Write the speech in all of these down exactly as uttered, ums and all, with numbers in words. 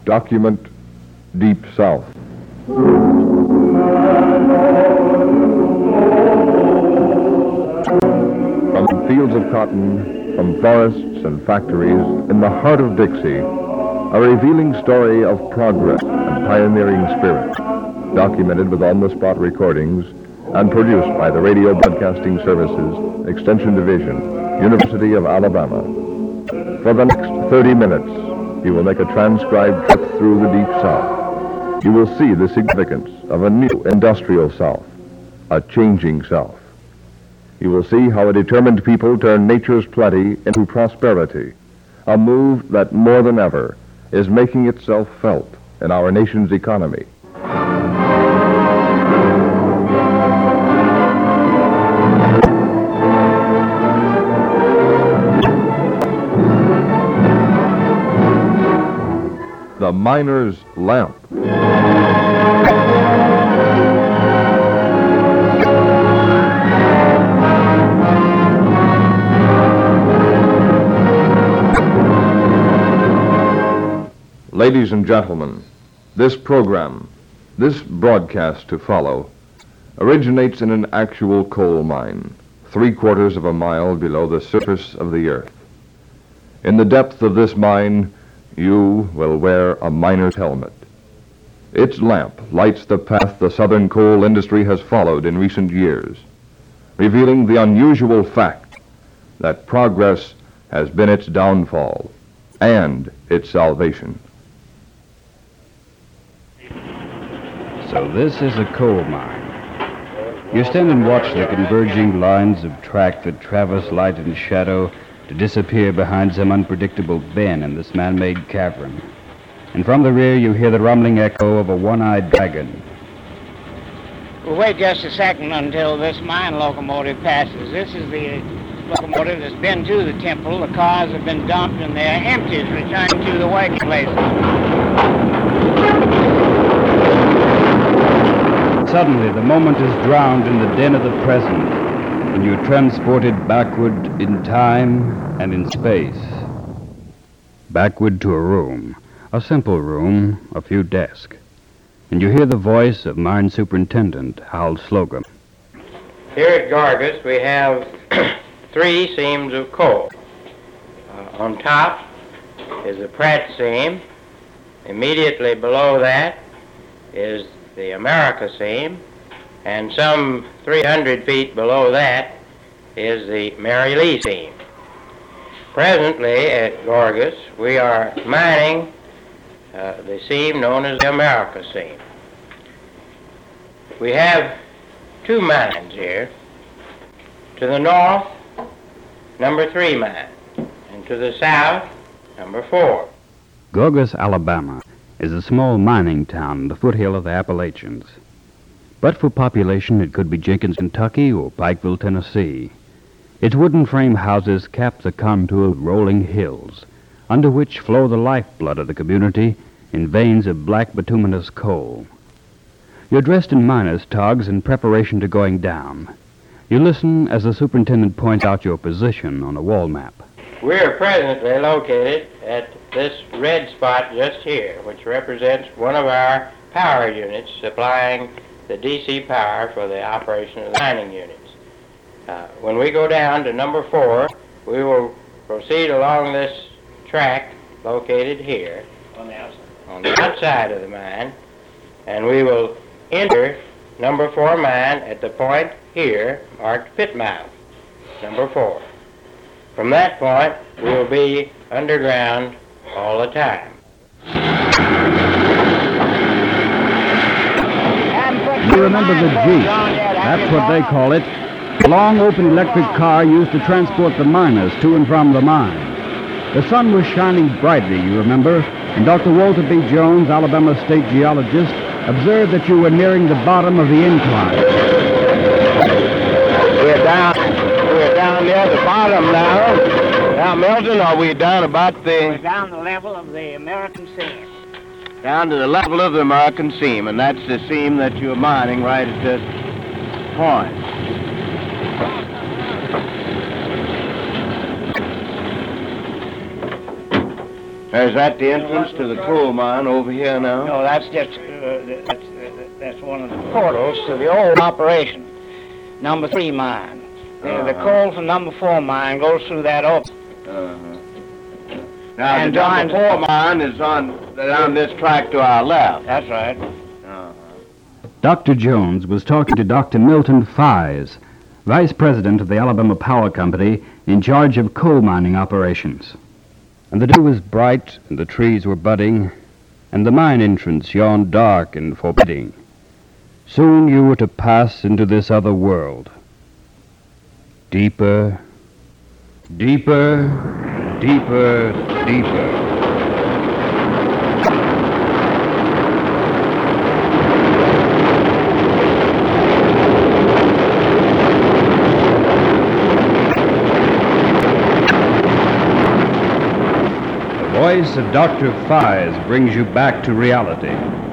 Document Deep South. From fields of cotton, from forests and factories, in the heart of Dixie, a revealing story of progress and pioneering spirit, documented with on-the-spot recordings and produced by the Radio Broadcasting Services, Extension Division, University of Alabama. For the next thirty minutes, you will make a transcribed trip through the Deep South. You will see the significance of a new industrial South, a changing South. You will see how a determined people turn nature's plenty into prosperity, a move that more than ever is making itself felt in our nation's economy. The Miner's Lamp. Ladies and gentlemen, this program, this broadcast to follow, originates in an actual coal mine, three quarters of a mile below the surface of the earth. In the depth of this mine, you will wear a miner's helmet. Its lamp lights the path the Southern coal industry has followed in recent years, revealing the unusual fact that progress has been its downfall and its salvation. So this is a coal mine. You stand and watch the converging lines of track that traverse light and shadow to disappear behind some unpredictable bend in this man-made cavern. And from the rear you hear the rumbling echo of a one-eyed dragon. We'll wait just a second until this mine locomotive passes. This is the locomotive that's been to the temple. The cars have been dumped and they're empty, returning to the working places. Suddenly the moment is drowned in the din of the present, and you're transported backward in time and in space. Backward to a room, a simple room, a few desks. And you hear the voice of Mine Superintendent Hal Slocum. Here at Gorgas we have three seams of coal. Uh, on top is the Pratt seam. Immediately below that is the America seam. And some three hundred feet below that is the Mary Lee seam. Presently at Gorgas, we are mining uh, the seam known as the America seam. We have two mines here. To the north, number three mine, and to the south, number four. Gorgas, Alabama, is a small mining town in the foothill of the Appalachians. But for population, it could be Jenkins, Kentucky, or Pikeville, Tennessee. Its wooden frame houses cap the contour of rolling hills, under which flow the lifeblood of the community in veins of black bituminous coal. You're dressed in miner's togs in preparation to going down. You listen as the superintendent points out your position on a wall map. We're presently located at this red spot just here, which represents one of our power units supplying the D C power for the operation of the mining units. Uh, when we go down to number four, we will proceed along this track located here on the outside, on the outside of the mine, and we will enter number four mine at the point here marked pit mouth, number four. From that point, we will be underground all the time. You remember the Jeep. That's what they call it. A long open electric car used to transport the miners to and from the mine. The sun was shining brightly, you remember, and Doctor Walter B. Jones, Alabama State geologist, observed that you were nearing the bottom of the incline. We're down, we're down near the bottom now. Now, Milton, are we down about the... We're down the level of the American seam. Down to the level of the American seam, and that's the seam that you're mining right at this point. Is that the entrance to the coal mine over here now? No, that's just uh, that's, uh, that's one of the portals to the old operation, number three mine. Uh-huh. The coal from number four mine goes through that open. Uh-huh. Now, and the number four mine is on down this track to our left. That's right. Uh-huh. Doctor Jones was talking to Doctor Milton Fies, Vice President of the Alabama Power Company in charge of coal mining operations. And the day was bright, and the trees were budding, and the mine entrance yawned dark and forbidding. Soon you were to pass into this other world. Deeper, deeper, deeper, deeper. The voice of Doctor Fies brings you back to reality.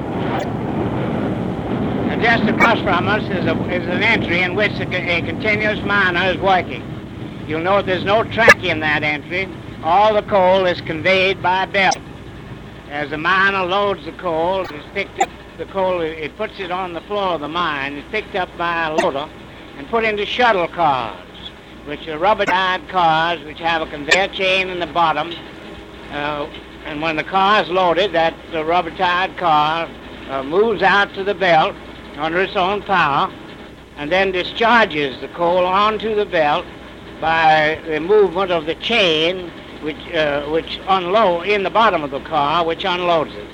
And just across from us is, a, is an entry in which a, a continuous miner is working. You'll note there's no track in that entry. All the coal is conveyed by belt. As the miner loads the coal, it's picked up, the coal, it puts it on the floor of the mine, it's picked up by a loader and put into shuttle cars, which are rubber-tied cars which have a conveyor chain in the bottom. Uh, and when the car is loaded, that uh, rubber-tied car uh, moves out to the belt under its own power and then discharges the coal onto the belt by the movement of the chain which uh, which unload in the bottom of the car, which unloads it.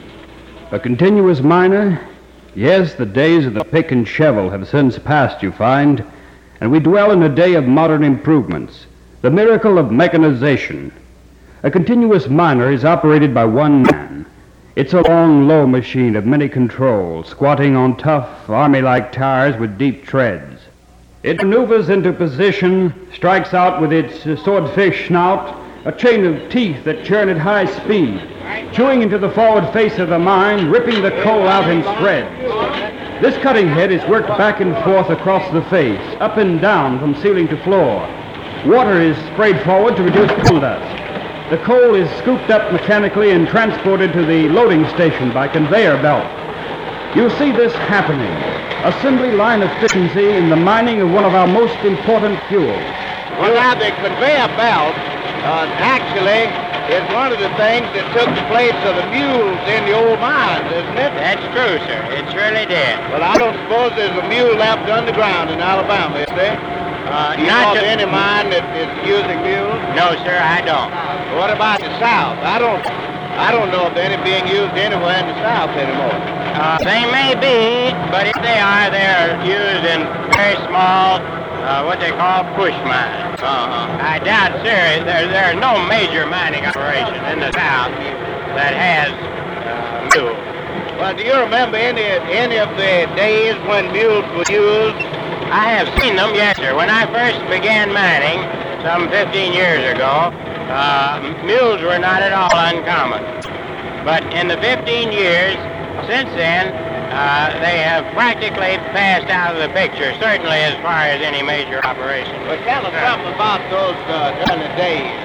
A continuous miner? Yes, the days of the pick and shovel have since passed, you find, and we dwell in a day of modern improvements, the miracle of mechanization. A continuous miner is operated by one man. It's a long, low machine of many controls, squatting on tough, army-like tires with deep treads. It maneuvers into position, strikes out with its uh, swordfish snout, a chain of teeth that churn at high speed, chewing into the forward face of the mine, ripping the coal out in shreds. This cutting head is worked back and forth across the face, up and down from ceiling to floor. Water is sprayed forward to reduce coal dust. The coal is scooped up mechanically and transported to the loading station by conveyor belt. You see this happening, assembly line efficiency in the mining of one of our most important fuels. Well, now, the conveyor belt uh, actually is one of the things that took the place of the mules in the old mines, isn't it? That's true, sir. It surely did. Well, I don't suppose there's a mule left underground in Alabama, is there? Uh, Do you not know of to... any mine that is using mules? No, sir, I don't. What about the South? I don't I don't know of any being used anywhere in the South anymore. Uh, they may be, but if they are, they're used in very small, uh, what they call push mines. Uh-huh. I doubt, sir, there, there are no major mining operation in the South that has uh, mules. Well, do you remember any, any of the days when mules were used? I have seen them, yes, sir. When I first began mining, some fifteen years ago, uh, mules were not at all uncommon. But in the fifteen years since then, uh, they have practically passed out of the picture, certainly as far as any major operation. But tell us something about those uh, during the days.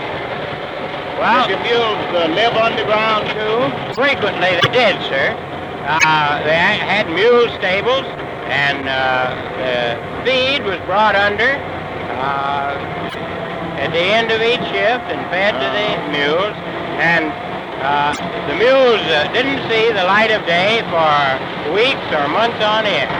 Well, did the mules uh, live underground, too? Frequently they did, sir. Uh, they had mule stables, and uh, the feed was brought under uh, at the end of each shift and fed to the mules. And uh, the mules uh, didn't see the light of day for weeks or months on end.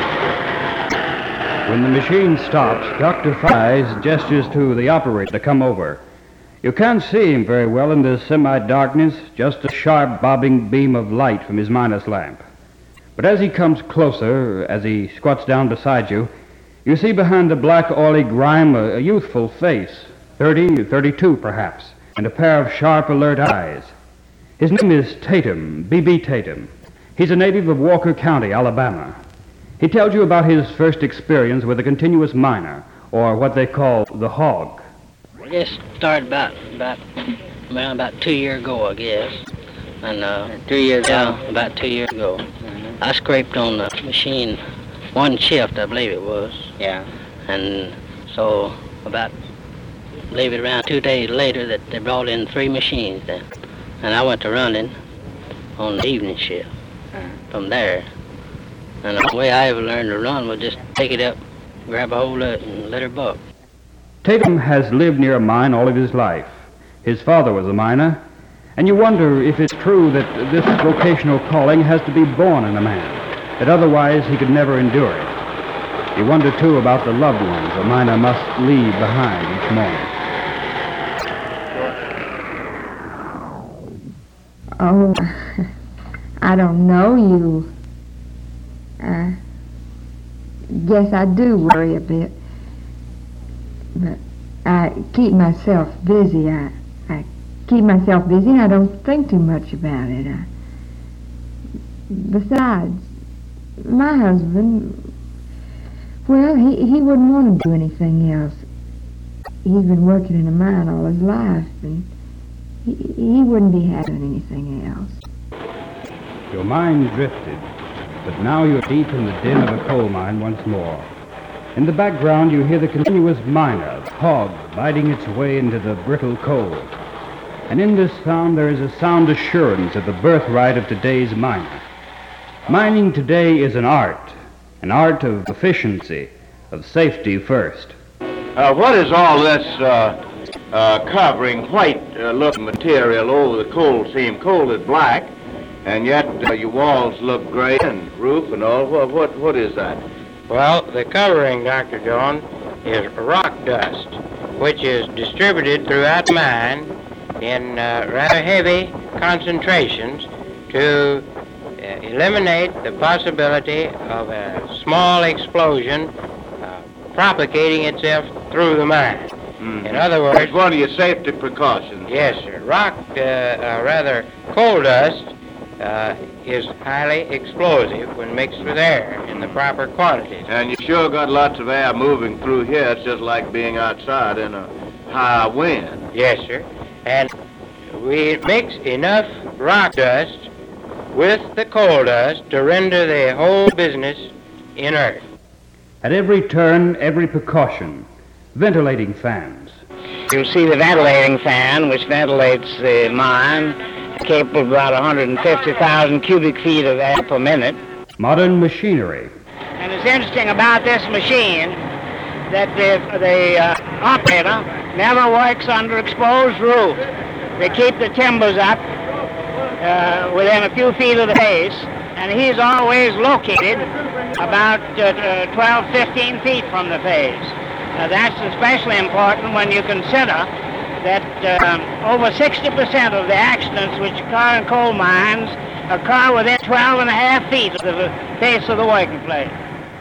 When the machine stops, Doctor Fies gestures to the operator to come over. You can't see him very well in the semi-darkness, just a sharp bobbing beam of light from his minus lamp. But as he comes closer, as he squats down beside you, you see behind the black oily grime a, a youthful face, thirty, thirty-two perhaps, and a pair of sharp, alert eyes. His name is Tatum, B B Tatum. He's a native of Walker County, Alabama. He tells you about his first experience with a continuous miner, or what they call the hog. I guess started about, about, well, about two years ago, I guess. And, uh, two years yeah, ago? about two years ago. I scraped on the machine one shift, I believe it was. Yeah. And so about, I believe it around two days later that they brought in three machines then. and I went to running on the evening shift from there. And the way I ever learned to run was just take it up, grab a hold of it, and let her buck. Tatum has lived near a mine all of his life. His father was a miner, and you wonder if it's true that this vocational calling has to be born in a man, that otherwise he could never endure it. You wonder, too, about the loved ones a miner must leave behind each morning. Oh, I don't know you. I guess I do worry a bit. But I keep myself busy. I, I keep myself busy and I don't think too much about it. I, besides, my husband, well, he, he wouldn't want to do anything else. He's been working in a mine all his life, and he, he wouldn't be having anything else. Your mind drifted, but now you're deep in the din of a coal mine once more. In the background, you hear the continuous miner, the hog, biting its way into the brittle coal. And in this sound, there is a sound assurance of the birthright of today's miner. Mining today is an art, an art of efficiency, of safety first. Uh, what is all this uh, uh, covering white-looking uh, material over the coal seam? Coal is black, and yet uh, your walls look gray and roof and all. What, what, what is that? Well, the covering, Doctor Jones, is rock dust, which is distributed throughout the mine in uh, rather heavy concentrations to uh, eliminate the possibility of a small explosion uh, propagating itself through the mine. Mm-hmm. In other words... It's one of your safety precautions. Yes, sir. Rock, uh, uh, rather coal dust, uh, is highly explosive when mixed with air in the proper quantities. And you sure got lots of air moving through here. It's just like being outside in a high wind. Yes, sir. And we mix enough rock dust with the coal dust to render the whole business inert. At every turn, every precaution, ventilating fans. You'll see the ventilating fan, which ventilates the mine, capable of about one hundred fifty thousand cubic feet of air per minute. Modern machinery. And it's interesting about this machine that the, the uh, operator never works under exposed roof. They keep the timbers up uh, within a few feet of the face, and he's always located about uh, twelve, fifteen feet from the face. Now that's especially important when you consider that um, over sixty percent of the accidents which occur in coal mines occur within twelve and a half feet of the face of the working place.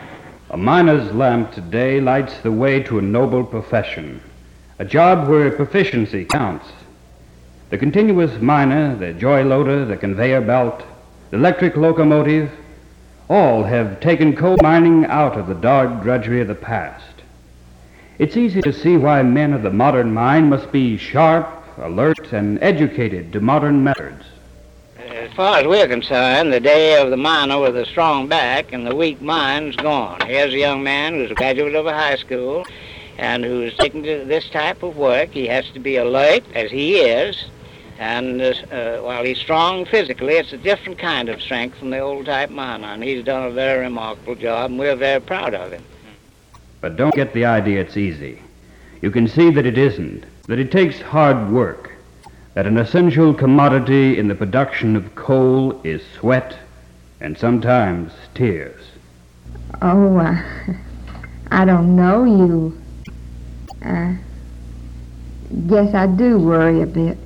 A miner's lamp today lights the way to a noble profession, a job where proficiency counts. The continuous miner, the joy loader, the conveyor belt, the electric locomotive, all have taken coal mining out of the dark drudgery of the past. It's easy to see why men of the modern mine must be sharp, alert, and educated to modern methods. As far as we're concerned, the day of the miner with a strong back and the weak mind's gone. Here's a young man who's a graduate of a high school and who's taken to this type of work. He has to be alert, as he is, and uh, while he's strong physically, it's a different kind of strength from the old type miner, and he's done a very remarkable job, and we're very proud of him. But don't get the idea it's easy. You can see that it isn't, that it takes hard work, that an essential commodity in the production of coal is sweat and sometimes tears. Oh, uh, I don't know you. I guess I do worry a bit.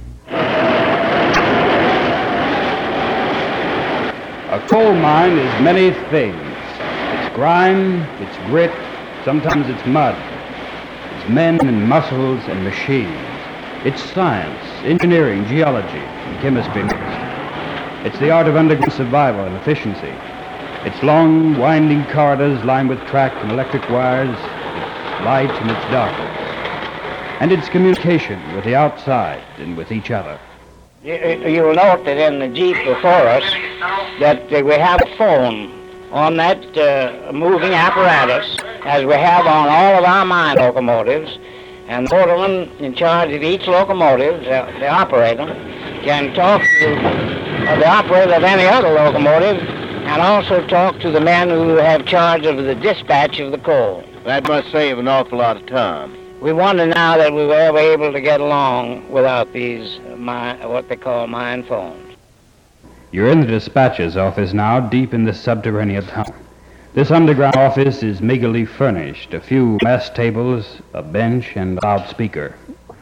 A coal mine is many things. It's grime, it's grit, sometimes it's mud. It's men and muscles and machines. It's science, engineering, geology, and chemistry mixed. It's the art of underground survival and efficiency. It's long, winding corridors lined with track and electric wires. It's light and it's darkness. And it's communication with the outside and with each other. You, you'll note that in the Jeep before us that uh, we have a phone on that uh, moving apparatus, as we have on all of our mine locomotives, and the motorman in charge of each locomotive, the, the operator, can talk to uh, the operator of any other locomotive and also talk to the men who have charge of the dispatch of the coal. That must save an awful lot of time. We wonder now that we were ever able to get along without these, uh, mi- what they call mine phones. You're in the dispatcher's office now, deep in this subterranean tunnel. This underground office is meagerly furnished. A few mess tables, a bench, and a loudspeaker.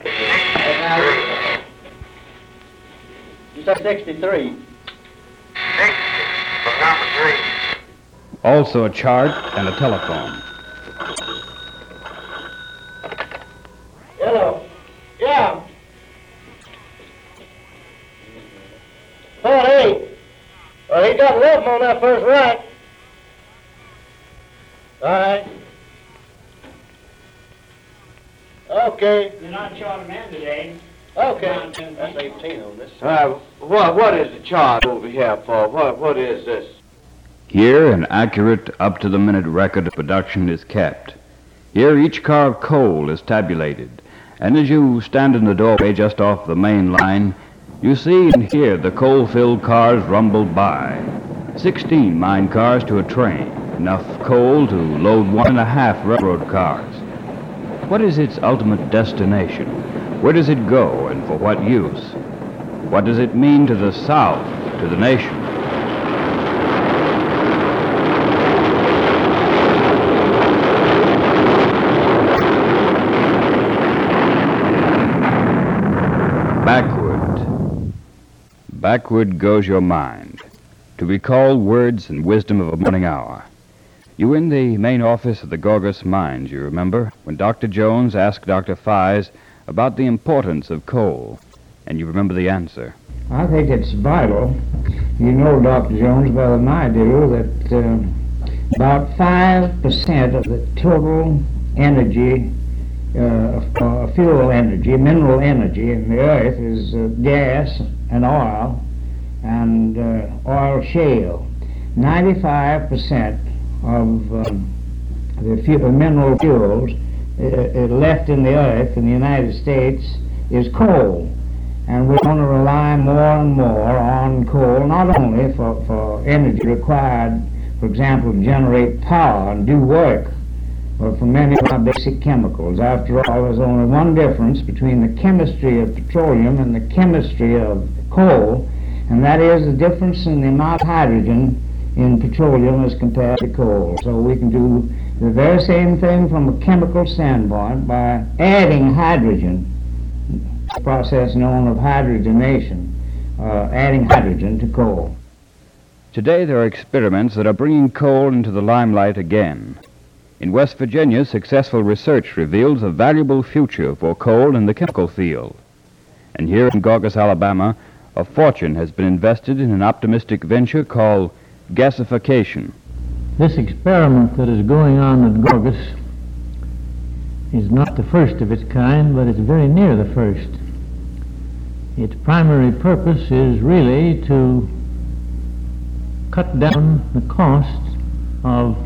You said sixty-three. Also a chart and a telephone. Hello. Yeah. Oh, hey. Well, he got eleven on that first right. All right. Okay. You're not short of men today. Okay. That's eighteen on this. Uh, what, what is the chart over here for? What, what is this? Here, an accurate, up-to-the-minute record of production is kept. Here, each car of coal is tabulated. And as you stand in the doorway just off the main line, you see and hear the coal-filled cars rumble by. Sixteen mine cars to a train, enough coal to load one and a half railroad cars. What is its ultimate destination? Where does it go, and for what use? What does it mean to the South, to the nation? Backward. Backward goes your mind, to recall words and wisdom of a morning hour. You were in the main office of the Gorgas Mines, you remember, when Doctor Jones asked Doctor Fies about the importance of coal, and you remember the answer. I think it's vital. You know, Doctor Jones, better than I do, that uh, about five percent of the total energy Uh, uh, fuel energy, mineral energy in the earth is uh, gas and oil and uh, oil shale. ninety-five percent of um, the fu- mineral fuels uh, uh, left in the earth in the United States is coal. And we're going to rely more and more on coal, not only for, for energy required, for example, to generate power and do work, but for many of our basic chemicals. After all, there's only one difference between the chemistry of petroleum and the chemistry of coal, and that is the difference in the amount of hydrogen in petroleum as compared to coal. So we can do the very same thing from a chemical standpoint by adding hydrogen, a process known of hydrogenation, uh, adding hydrogen to coal. Today there are experiments that are bringing coal into the limelight again. In West Virginia, successful research reveals a valuable future for coal in the chemical field. And here in Gorgas, Alabama, a fortune has been invested in an optimistic venture called gasification. This experiment that is going on at Gorgas is not the first of its kind, but it's very near the first. Its primary purpose is really to cut down the costs of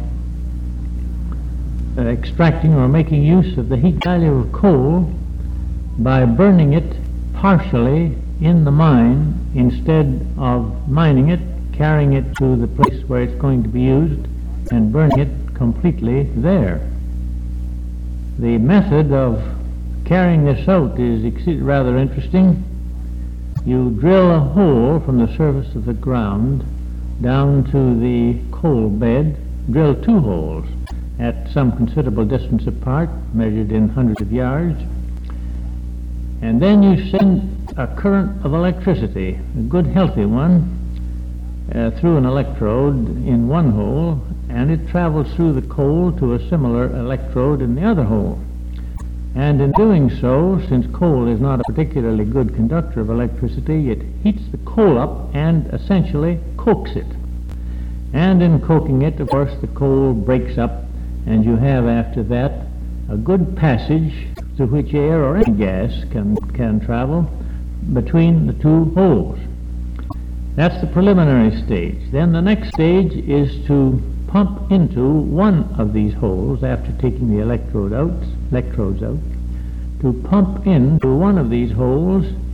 Uh, extracting or making use of the heat value of coal by burning it partially in the mine instead of mining it, carrying it to the place where it's going to be used, and burning it completely there. The method of carrying this out is ex- rather interesting. You drill a hole from the surface of the ground down to the coal bed, drill two holes at some considerable distance apart, measured in hundreds of yards, and then you send a current of electricity, a good healthy one, uh, through an electrode in one hole, and it travels through the coal to a similar electrode in the other hole. And in doing so, since coal is not a particularly good conductor of electricity, it heats the coal up and essentially cokes it. And in coking it, of course, the coal breaks up, and you have after that a good passage through which air or any gas can, can travel between the two holes. That's the preliminary stage. Then the next stage is to pump into one of these holes after taking the electrode out, electrodes out, to pump into one of these holes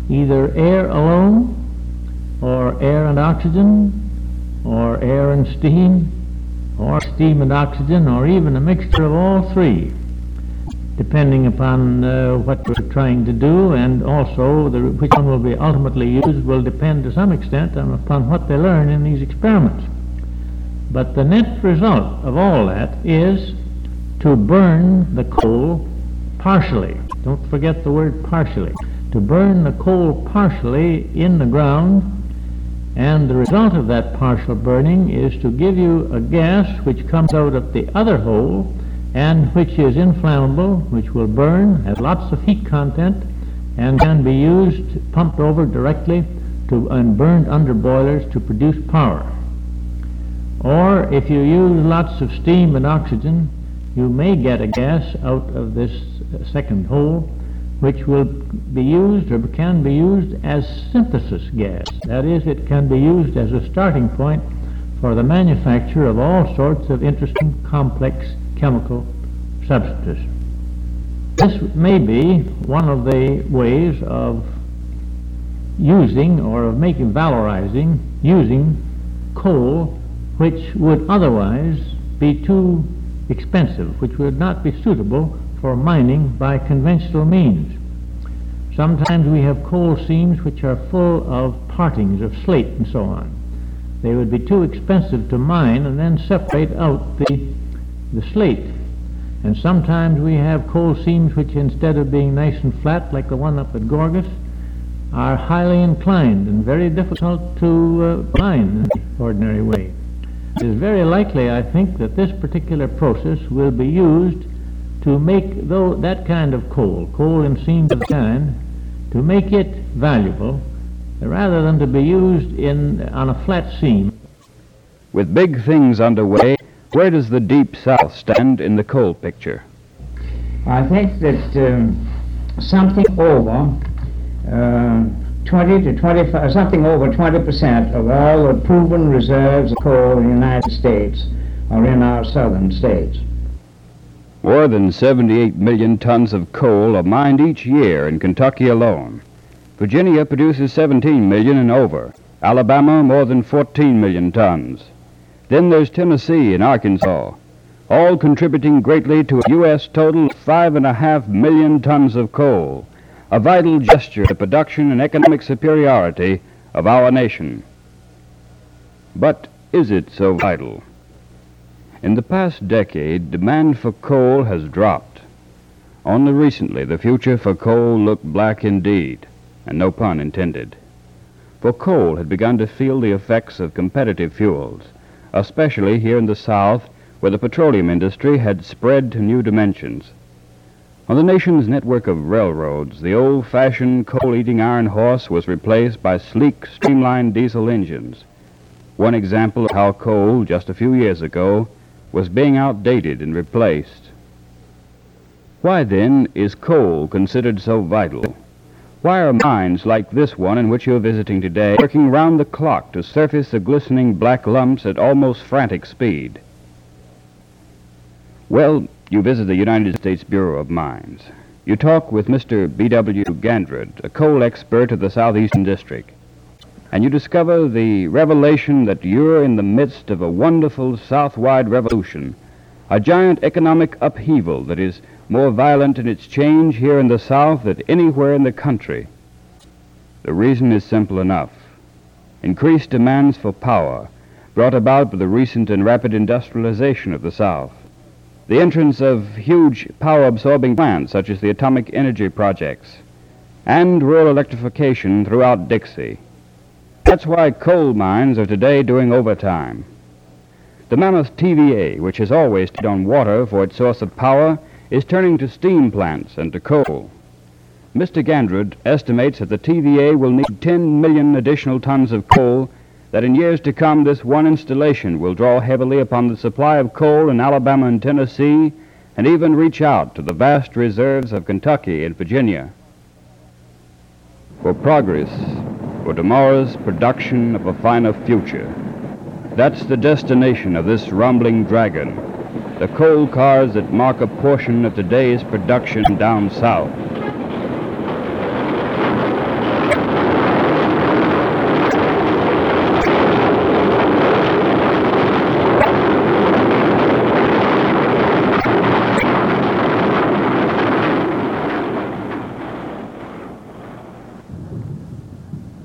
either air alone, or air and oxygen, or air and steam, or steam and oxygen, or even a mixture of all three, depending upon uh, what we're trying to do, and also the, which one will be ultimately used will depend to some extent on, upon what they learn in these experiments. But the net result of all that is to burn the coal partially. Don't forget the word partially. To burn the coal partially in the ground, and the result of that partial burning is to give you a gas which comes out of the other hole and which is inflammable, which will burn, has lots of heat content, and can be used, pumped over directly to, and burned under boilers to produce power. Or if you use lots of steam and oxygen, you may get a gas out of this second hole which will be used or can be used as synthesis gas. That is, it can be used as a starting point for the manufacture of all sorts of interesting complex chemical substances. This may be one of the ways of using or of making, valorizing, using coal which would otherwise be too expensive, which would not be suitable for mining by conventional means. Sometimes we have coal seams which are full of partings of slate and so on. They would be too expensive to mine and then separate out the, the slate. And sometimes we have coal seams which, instead of being nice and flat like the one up at Gorgas, are highly inclined and very difficult to uh, mine in the ordinary way. It is very likely, I think, that this particular process will be used to make though that kind of coal, coal in seams of the kind, to make it valuable, rather than to be used in on a flat seam. With big things underway, where does the Deep South stand in the coal picture? I think that um, something over uh, twenty to twenty-five, something over twenty percent of all the proven reserves of coal in the United States are in our southern states. More than seventy-eight million tons of coal are mined each year in Kentucky alone. Virginia produces seventeen million and over. Alabama, more than fourteen million tons. Then there's Tennessee and Arkansas, all contributing greatly to a U S total of five and a half million tons of coal, a vital gesture to production and economic superiority of our nation. But is it so vital? In the past decade, demand for coal has dropped. Only recently, the future for coal looked black indeed, and no pun intended. For coal had begun to feel the effects of competitive fuels, especially here in the South, where the petroleum industry had spread to new dimensions. On the nation's network of railroads, the old-fashioned coal-eating iron horse was replaced by sleek, streamlined diesel engines. One example of how coal, just a few years ago, was being outdated and replaced. Why, then, is coal considered so vital? Why are mines like this one in which you're visiting today working round the clock to surface the glistening black lumps at almost frantic speed? Well, you visit the United States Bureau of Mines. You talk with Mister B W Gandred, a coal expert of the Southeastern District, and you discover the revelation that you're in the midst of a wonderful Southwide revolution, a giant economic upheaval that is more violent in its change here in the South than anywhere in the country. The reason is simple enough. Increased demands for power, brought about by the recent and rapid industrialization of the South. The entrance of huge power-absorbing plants such as the atomic energy projects, and rural electrification throughout Dixie. That's why coal mines are today doing overtime. The mammoth T V A, which has always stayed on water for its source of power, is turning to steam plants and to coal. Mister Gandred estimates that the T V A will need ten million additional tons of coal, that in years to come this one installation will draw heavily upon the supply of coal in Alabama and Tennessee, and even reach out to the vast reserves of Kentucky and Virginia. For progress, for tomorrow's production of a finer future. That's the destination of this rumbling dragon, the coal cars that mark a portion of today's production down south.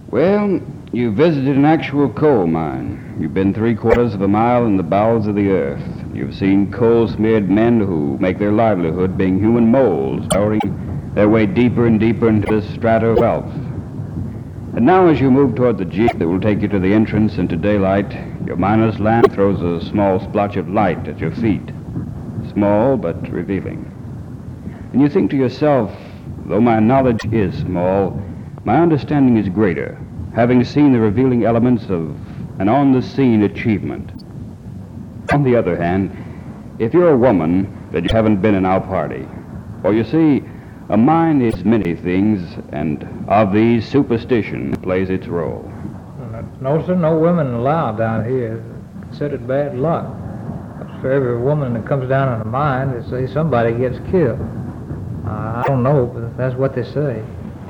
Well, you visited an actual coal mine. You've been three quarters of a mile in the bowels of the earth. You've seen coal-smeared men who make their livelihood being human moles, powering their way deeper and deeper into the strata of wealth. And now as you move toward the jeep that will take you to the entrance into daylight, your miner's lamp throws a small splotch of light at your feet. Small, but revealing. And you think to yourself, though my knowledge is small, my understanding is greater, having seen the revealing elements of an on-the-scene achievement. On the other hand, if you're a woman, then you haven't been in our party. For you see, a mine is many things, and of these, superstition plays its role. No, sir, no women allowed down here. Considered bad luck. For every woman that comes down in a mine, they say somebody gets killed. Uh, I don't know, but that's what they say.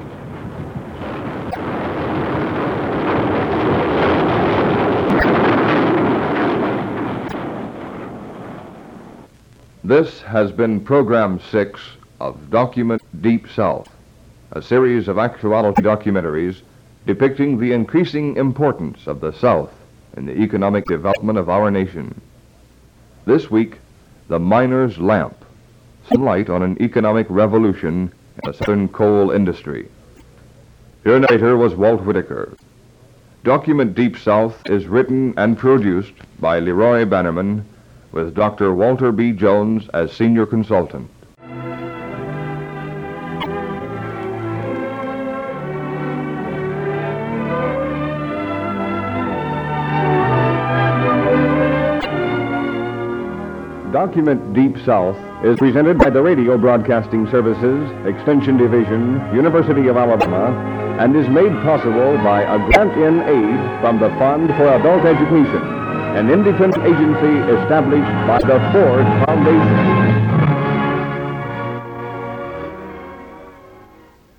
This has been Program six of Document Deep South, a series of actuality documentaries depicting the increasing importance of the South in the economic development of our nation. This week, The Miner's Lamp, some light on an economic revolution in the Southern coal industry. Your narrator was Walt Whitaker. Document Deep South is written and produced by Leroy Bannerman, with Doctor Walter B. Jones as senior consultant. Document Deep South is presented by the Radio Broadcasting Services, Extension Division, University of Alabama, and is made possible by a grant in aid from the Fund for Adult Education, an independent agency established by the Ford Foundation.